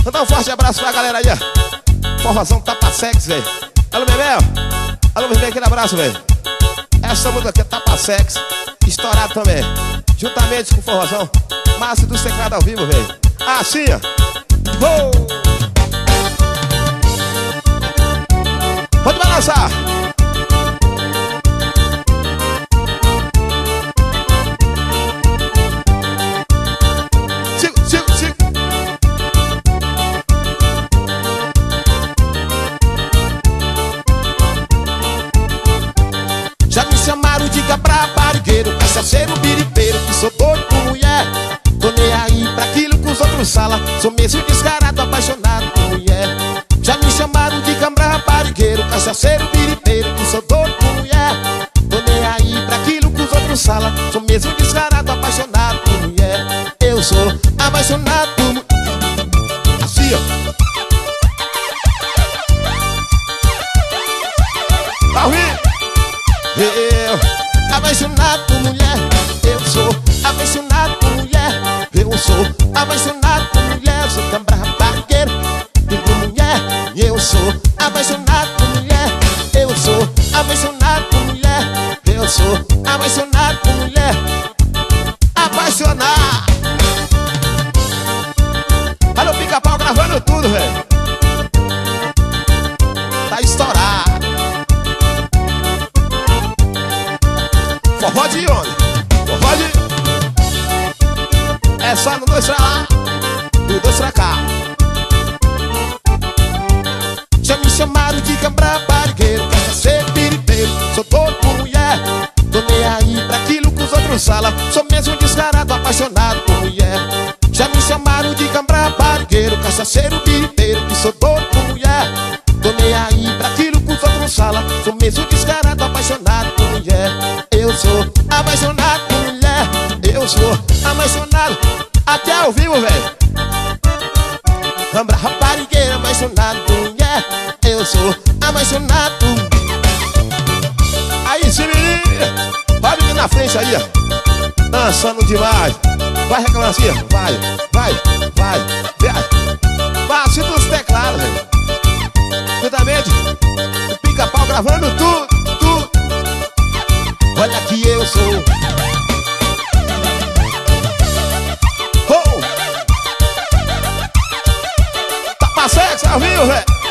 Mandar um forte abraço pra galera aí, ó. Forrozão Tapa Sex, velho. Alô, Bebel. Alô, Bebel, aquele abraço, velho. Essa música aqui é Tapa Sex, estourado também, juntamente com o Forrozão Márcio do Teclado ao vivo, velho. Assim, ó. Pode balançar. Sigo, sigo, sigo. Já me chamaram de cabra barrigueiro, cachaceiro, biripeiro, que sou doido por mulher. Tô nem aí pra aquilo que os outros falam, sou mesmo descarado, apaixonado por mulher. Já me chamaram de cabra barrigueiro, cachaceiro, biripeiro, que sou doido por mulher. Tô nem aí pra aquilo que os outros falam, sou mesmo descarado, apaixonado por mulher. Eu sou apaixonado por mulher. Assim, ó. Tá ouvindo? Eu, apaixonado por mulher. Eu sou apaixonado por mulher. Eu sou apaixonado por mulher. Eu sou cabra barrigueiro por mulher. Eu sou apaixonado por mulher. Eu sou apaixonado por mulher. Eu sou apaixonado por mulher. Apaixonado. Olha o Pica-Pau gravando tudo, velho. Tá estourado. Forró de onde? Forró de... É só no 2 pra lá, no 2 pra cá. Já me chamaram de cabra barrigueiro, cachaceiro, biripeiro, sou todo por mulher. Tô nem aí pra aquilo que os outros falam, sou mesmo descarado, apaixonado por mulher. Já me chamaram de cabra barrigueiro, cachaceiro, biripeiro, que sou todo por mulher. Tô nem aí pra aquilo que os outros falam, sou mesmo descarado, apaixonado por mulher. Eu sou apaixonado por mulher. Eu sou apaixonado até ao vivo, velho. Cabra barrigueiro, apaixonado por mulher. Eu sou apaixonado por... Aí, se menina, vai vir na frente aí, ó. Dançando demais. Vai reclamar assim, ó. Vai, vai, vai, vai. Vai, dos teclados, velho. Juntamente, o Pica-Pau gravando tudo, tudo. Olha que eu sou. Oh! Tapa Sex ao vivo, velho.